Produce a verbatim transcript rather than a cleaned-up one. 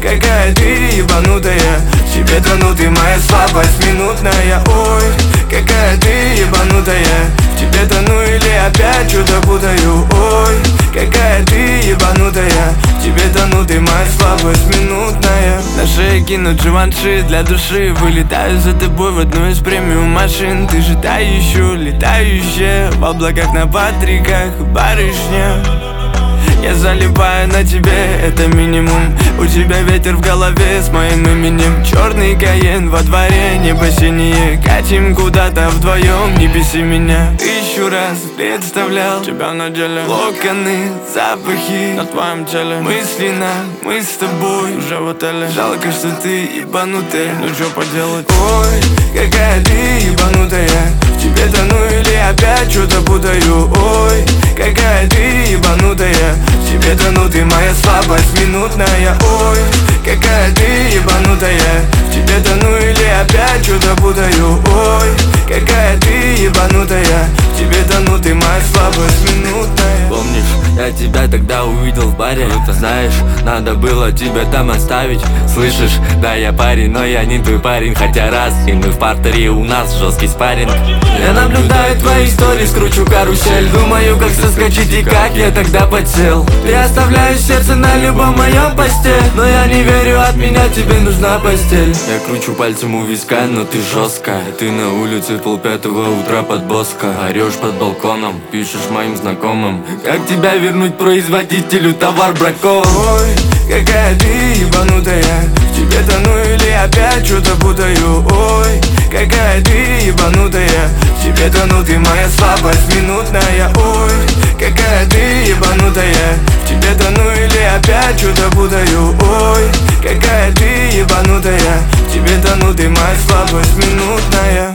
какая ты ебанутая. В тебе тону, ты моя слабость минутная. Ой, какая ты ебанутая. В тебе тону или опять что-то путаю. Ой, какая ты ебанутая. В тебе тону, ты моя слабость минутная. На шее кинут Дживанши для души. Вылетаю за тобой в одну из премиум машин. Ты же та еще летающая в облаках на Патриках, барышня. Я залипаю на тебе, это минимум. У тебя ветер в голове с моим именем. Черный Каен во дворе, небо синее. Катим куда-то вдвоем, не беси меня. Тысячу раз представлял тебя на деле. Локоны, запахи на твоем теле. Мысленно, мы с тобой уже в отеле. Жалко, что ты ебанутая, ну чё поделать. Ой, какая ты ебанутая. В тебе тону или опять что-то путаю. Ой, какая ты ебанутая. В тебе тону, ты моя слабость минутная. Ой, какая ты ебанутая. В тебе тону или опять что-то путаю. Ой, какая ты ебанутая. В тебе тону, ты моя слабость минутная. Помнишь, я тебя тогда увидел в баре. Ну, ты знаешь, надо было тебя там оставить. Слышишь, да я парень, но я не твой парень. Хотя раз, и мы в партере, у нас жесткий спарринг. Я наблюдаю твои истории, скручу карусель. Думаю, как соскочить и как я тогда подсел. Ты оставляешь сердце на любом моем посте. Но я не верю, от меня тебе нужна постель. Я кручу пальцем у виска, но ты жесткая. Ты на улице полпятого утра под Боско. Орешь под балконом, пишешь моим знакомым. Как тебя вернуть производителю, товар бракован. Ой, какая ты ебанутая. В тебе тону или опять что-то путаю. Ой, какая ты ебанутая. В тебе тону, ты моя слабость минутная. Ой, какая ты ебанутая. В тебе тону или опять что-то путаю. Ой, какая ты ебанутая. В тебе тону, ты моя слабость минутная.